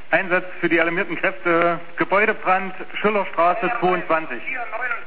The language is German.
Einsatz für die alarmierten Kräfte, Gebäudebrand, Schillerstraße 22. 429.